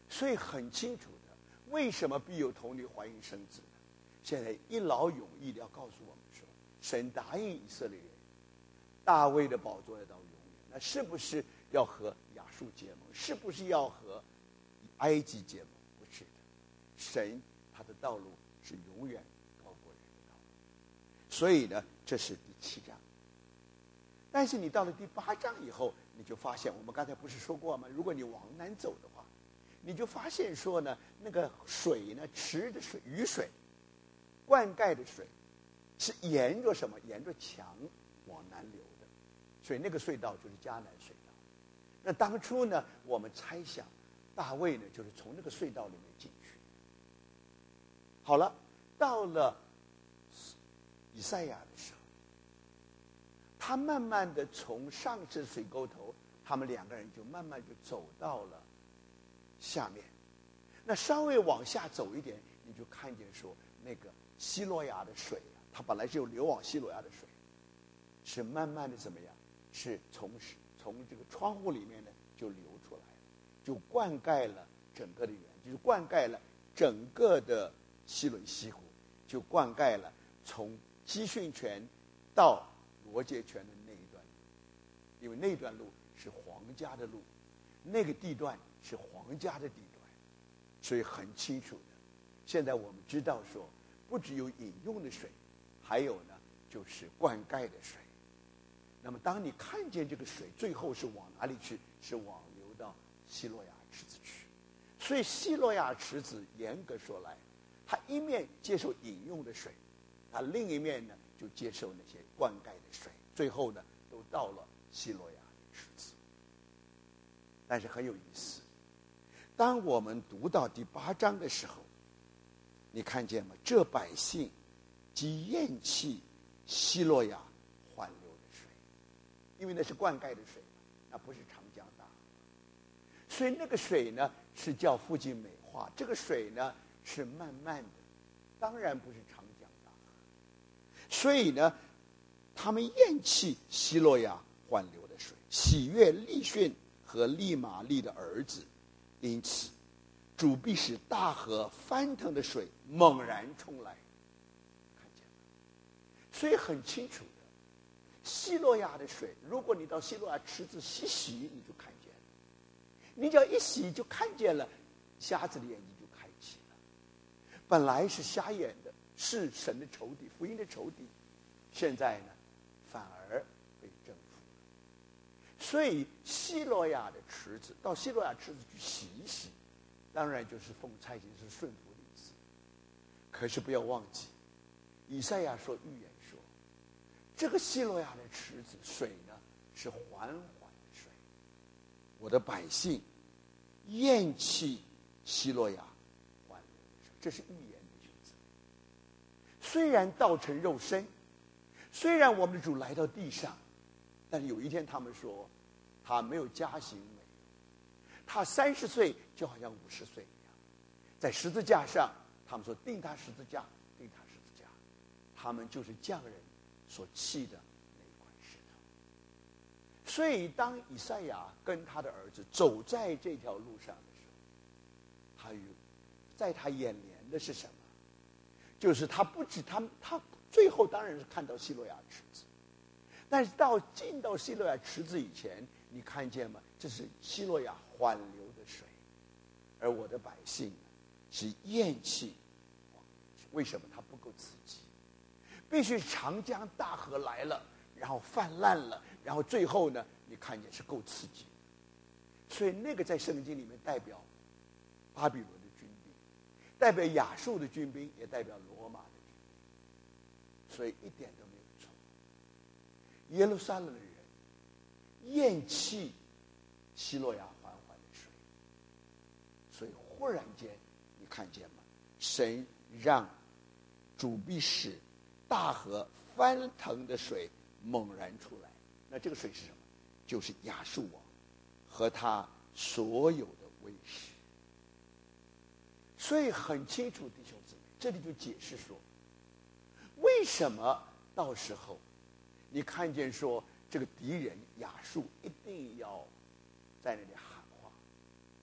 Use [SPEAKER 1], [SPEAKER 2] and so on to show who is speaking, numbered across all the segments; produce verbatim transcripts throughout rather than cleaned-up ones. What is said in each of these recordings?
[SPEAKER 1] 所以很清楚的，为什么必有童女怀孕生子呢？现在一劳永逸的要告诉我们说，神答应以色列人，大卫的宝座要到永远，那是不是要和亚述结盟？是不是要和埃及结盟？不是的，神他的道路是永远高过人的道路。所以呢，这是第七章。但是你到了第八章以后，你就发现，我们刚才不是说过吗？如果你往南走的话，你就发现说呢，那个水呢，池的水、雨水、灌溉的水，是沿着什么？沿着墙往南流的，所以那个隧道就是迦南隧道。那当初呢，我们猜想，大卫呢就是从那个隧道里面进去。好了，到了以赛亚的时候，他慢慢的从上次水沟头，他们两个人就慢慢就走到了下面。那稍微往下走一点，你就看见说那个希罗亚的水啊，它本来就流往希罗亚的水，是慢慢的怎么样？是从从这个窗户里面呢就流出来了，就灌溉了整个的园，就是灌溉了整个的希伦西湖，就灌溉了从基训泉到罗杰泉的那一段路，因为那段路是皇家的路，那个地段是皇家的地段，所以很清楚的。现在我们知道说，不只有饮用的水，还有呢就是灌溉的水。那么当你看见这个水最后是往哪里去？是往流到希罗亚池子去。所以希罗亚池子严格说来，它一面接受饮用的水，它另一面呢就接受那些灌溉的水，最后呢都到了希罗亚的池子。但是很有意思，当我们读到第八章的时候，你看见吗？这百姓即厌弃希罗亚缓流的水，因为那是灌溉的水，那不是长江大河，所以那个水呢是叫附近美化，这个水呢是慢慢的，当然不是长江大河。所以呢，他们厌弃希罗亚缓流的水，喜悦利逊和利玛利的儿子，因此主必使大河翻腾的水猛然冲来。看见了，所以很清楚的，希罗亚的水，如果你到希罗亚池子洗洗，你就看见了，你只要一洗就看见了，瞎子的眼睛就开启了。本来是瞎眼的，是神的仇敌，福音的仇敌，现在呢反而被征服了。所以希罗亚的池子，到希罗亚池子去洗一洗，当然就是奉差遣，是顺服的意思。可是不要忘记，以赛亚说预言说，这个希罗亚的池子水呢是缓缓的水，我的百姓厌弃希罗亚缓流的水，这是预言的选择。虽然道成肉身，虽然我们的主来到地上，但是有一天他们说他没有家型美，他三十岁就好像五十岁一样，在十字架上，他们说钉他十字架，钉他十字架，他们就是匠人所弃的那一块石头。所以当以赛亚跟他的儿子走在这条路上的时候，他有在他眼帘的是什么？就是他不止他他最后当然是看到希罗亚池子，但是到进到希罗亚池子以前，你看见吗？这是希罗亚缓流的水，而我的百姓是厌弃。为什么？它不够刺激，必须长江大河来了，然后泛滥了，然后最后呢，你看见是够刺激的。所以那个在圣经里面代表巴比伦的军兵，代表亚述的军兵，也代表罗马的军兵，所以一点都没有错。耶路撒冷的人厌弃希罗亚缓缓的水，所以忽然间你看见吗？神让主必使大河翻腾的水猛然出来。那这个水是什么？就是亚述王和他所有的威势。所以很清楚，弟兄姊妹，这里就解释说，为什么到时候你看见说这个敌人亚述一定要在那里喊话？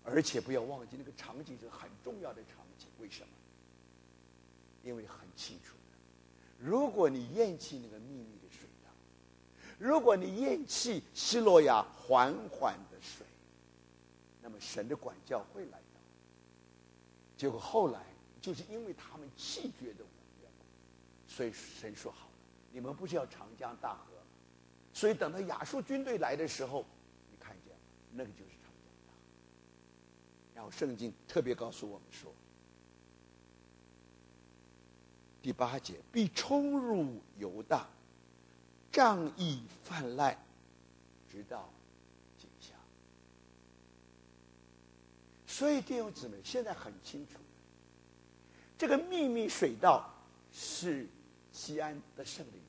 [SPEAKER 1] 而且不要忘记那个场景是很重要的场景。为什么？因为很清楚的，如果你厌弃那个秘密的水道，如果你厌弃希罗亚缓缓的水，那么神的管教会来到。结果后来就是因为他们弃绝的缘故，所以神说好了，你们不是要长江大河吗？所以等到亚述军队来的时候，你看见了，那个就是长江大河。然后圣经特别告诉我们说，第八节，必冲入犹大，仗义泛滥，直到井下。所以弟兄姊妹，现在很清楚，这个秘密水道是西安的胜利园。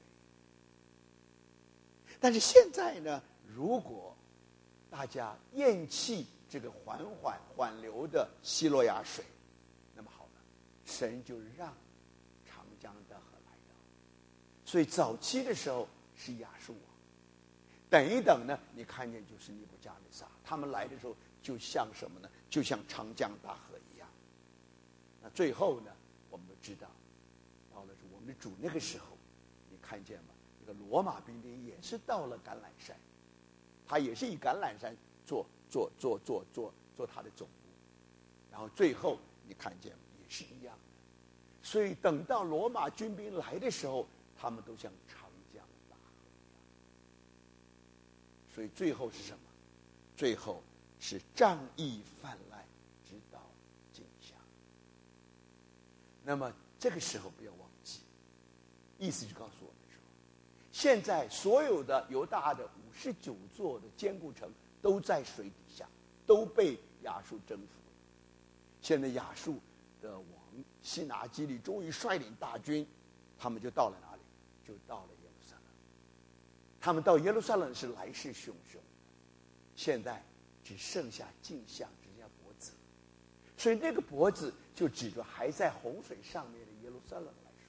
[SPEAKER 1] 但是现在呢，如果大家厌弃这个缓缓缓流的希罗亚水，那么好了，神就让长江大河来到。所以早期的时候是亚述王，等一等呢，你看见就是尼布加利撒，他们来的时候就像什么呢？就像长江大河一样。那最后呢，我们都知道，到了我们的主那个时候，你看见吗？这个罗马兵丁也是到了橄榄山，他也是以橄榄山做做做做做做他的总部，然后最后你看见也是一样的。所以等到罗马军兵来的时候，他们都像长江大河一样。所以最后是什么？最后是仗义泛滥，直到井下。那么这个时候不要忘记，意思就告诉我们说，现在所有的犹大的五十九座的坚固城都在水底下，都被亚述征服了。现在亚述的王西拿基利终于率领大军，他们就到了哪里？就到了耶路撒冷。他们到耶路撒冷是来势汹汹，现在只剩下镜像，只剩下脖子，所以那个脖子就指着还在洪水上面的耶路撒冷来说，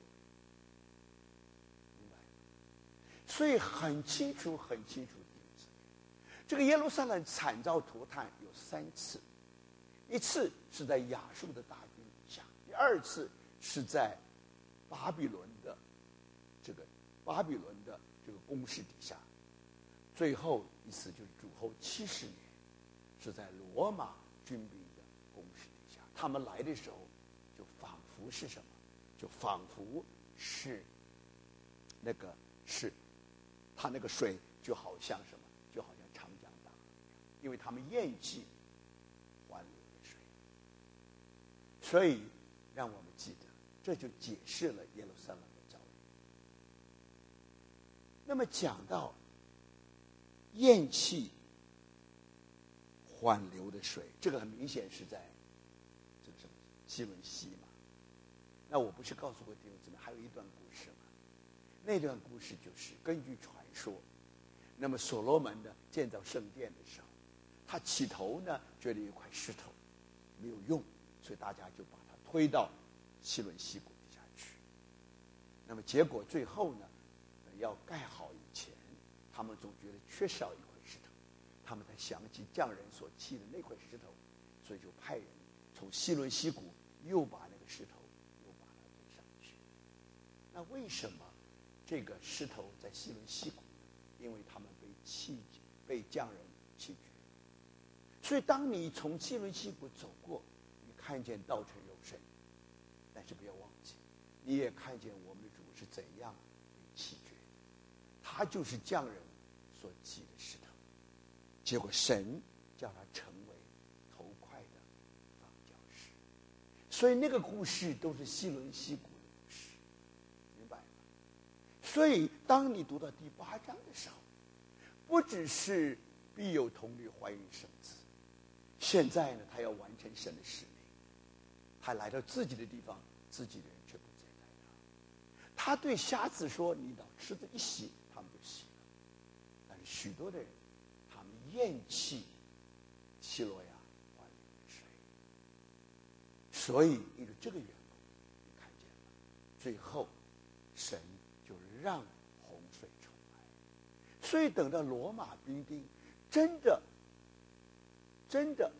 [SPEAKER 1] 明白？所以很清楚，很清楚的意思。这个耶路撒冷惨遭涂炭有三次，一次是在亚述的大军下，第二次是在巴比伦的这个巴比伦的这个攻势底下，最后一次就是主后七十年，是在罗马军兵的攻势底下。他们来的时候，就仿佛是什么？就仿佛是那个是，他那个水就好像什么？就好像长江大河一样，因为他们厌弃缓流的水。所以让我们记得，这就解释了耶路撒冷的遭遇。那么讲到厌弃缓流的水，这个很明显是在这个什么西伦西嘛。那我不是告诉过弟兄姊妹还有一段故事吗？那段故事就是根据传说，那么所罗门呢建造圣殿的时候，他起头呢觉得有一块石头没有用，所以大家就把它推到西伦西谷底下去。那么结果最后呢，要盖好以前，他们总觉得缺少一块石头，他们才想起匠人所砌的那块石头，所以就派人从西伦西谷又把那个石头又把它堆上去。那为什么这个石头在西伦西谷呢？因为他们被弃被匠人弃绝。所以当你从西伦西谷走过，你看见道成肉身，但是不要忘记，你也看见我们的主是怎样被弃绝的。他就是匠人所砌的石头，结果神叫他成为头块的房角石。所以那个故事都是西伦西谷的故事，明白吗？所以当你读到第八章的时候，不只是必有童女怀孕生子，现在呢，他要完成神的使命，他来到自己的地方，自己的人却不接待他。他对瞎子说：“你到池子一洗，他们就洗了。”但是许多的人，他们厌弃希罗亚缓流的水，所以因为这个缘故，你看见了，最后神就让洪水重来。所以等到罗马兵丁真的真的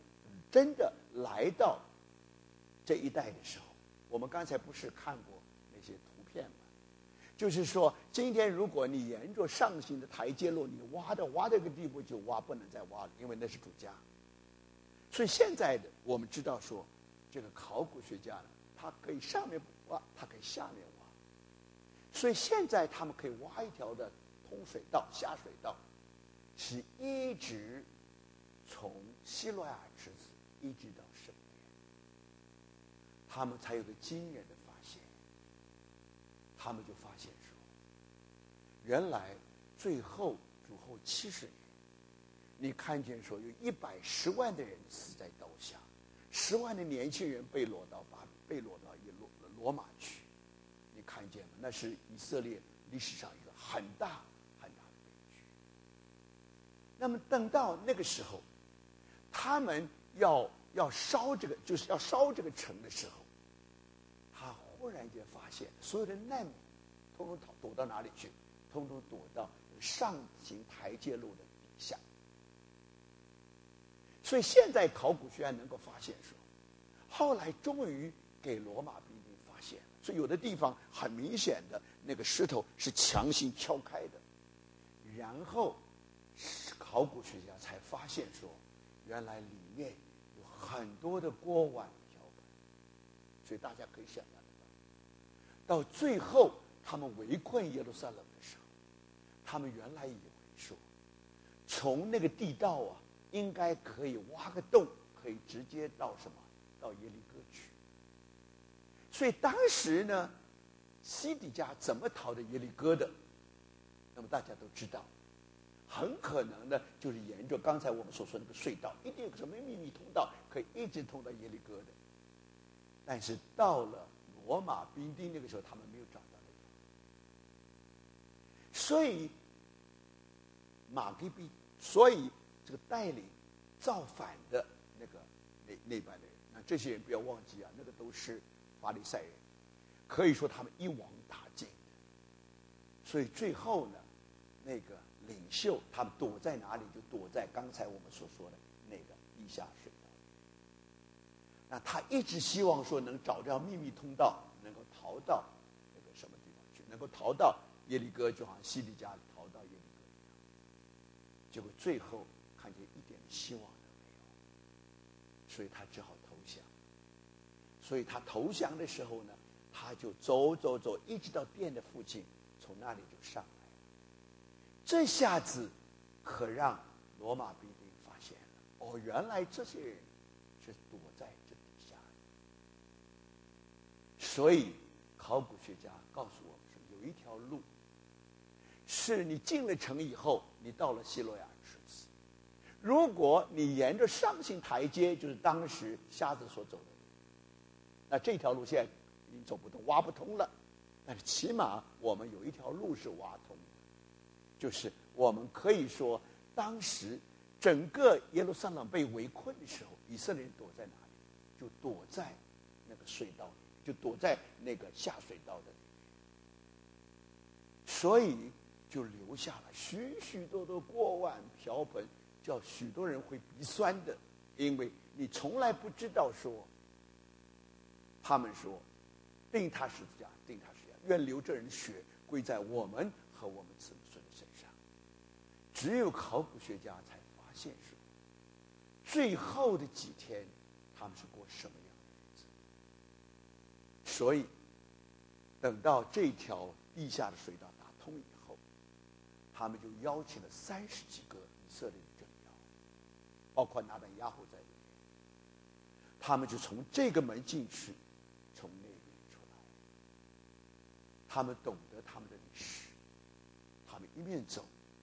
[SPEAKER 1] 真的来到这一带的时候，我们刚才不是看过那些图片吗？就是说，今天如果你沿着上行的台阶路，你挖到挖到一个地步就挖，不能再挖了，因为那是主家。所以现在的我们知道说，这个考古学家呢，他可以上面挖，他可以下面挖。所以现在他们可以挖一条的通水道、下水道，是一直从希罗亚池子一直到圣殿，他们才有个惊人的发现。他们就发现说，原来最后主后七十年，你看见说有一百十万的人死在刀下，十万的年轻人被掳到巴被掳到一罗罗马去，你看见吗？那是以色列历史上一个很大很大的悲剧。那么等到那个时候，他们要要烧这个，就是要烧这个城的时候，他忽然间发现，所有的难民通通逃躲到哪里去？通通躲到上行台阶路的底下。所以现在考古学家能够发现说，后来终于给罗马兵丁发现了，所以有的地方很明显的那个石头是强行敲开的，然后考古学家才发现说，原来里面有很多的锅碗瓢盆。所以大家可以想象得到，到最后他们围困耶路撒冷的时候，他们原来以为说，从那个地道啊，应该可以挖个洞，可以直接到什么？到耶利哥去。所以当时呢，西底家怎么逃的耶利哥的？那么大家都知道，很可能呢，就是沿着刚才我们所说的那个隧道，一定有个什么秘密通道，可以一直通到耶利哥的。但是到了罗马兵丁那个时候，他们没有找到那条。所以马可比，所以这个带领造反的那个那那班的人，那这些人不要忘记啊，那个都是法利赛人，可以说他们一网打尽的。所以最后呢，那个领袖他们躲在哪里？就躲在刚才我们所说的那个地下水道。那他一直希望说能找到秘密通道，能够逃到那个什么地方去，能够逃到耶利哥，就好像西底家逃到耶利哥一样。结果最后看见一点希望都没有，所以他只好投降。所以他投降的时候呢，他就走走走，一直到殿的附近，从那里就上来了。这下子可让罗马兵丁发现了，哦，原来这些人是躲在这底下的。所以考古学家告诉我们说，有一条路是你进了城以后，你到了希罗亚池子，如果你沿着上行台阶，就是当时瞎子所走的，那这条路现在已经走不通，挖不通了。但是起码我们有一条路是挖通的，就是我们可以说，当时整个耶路撒冷被围困的时候，以色列人躲在哪里？就躲在那个隧道里，就躲在那个下水道的里面。所以就留下了许许多多锅碗瓢盆，叫许多人会鼻酸的，因为你从来不知道说，他们说钉他十字架，钉他十字架，愿流这人的血归在我们和我们子孙的身上。只有考古学家才发现说，最后的几天他们是过什么样的日子。所以等到这条地下的水道打通以后，他们就邀请了三十几个以色列的政要，包括拿单亚胡在里面，他们就从这个门进去，从那边出来。他们懂得他们的历史，他们一面走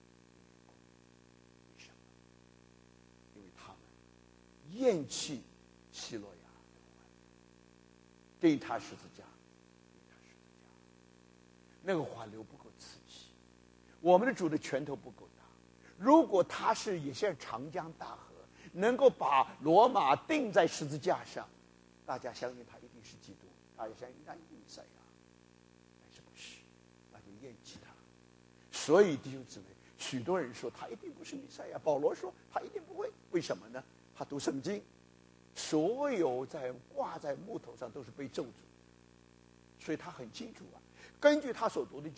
[SPEAKER 1] 一面攻。为什么？因为他们厌弃希罗亚的环钉他十字架，钉他十字架，那个环流不够刺激，我们的主的拳头不够大。如果他是也像长江大河，能够把罗马钉在十字架上，大家相信他一定是基督，大家相信他一定是弥赛亚。但是不是，大家厌弃他。所以弟兄姊妹，许多人说他一定不是弥赛亚，保罗说他一定不会。为什么呢？他读圣经， 所有在挂在木头上都是被咒诅，所以他很清楚啊。根据他所读的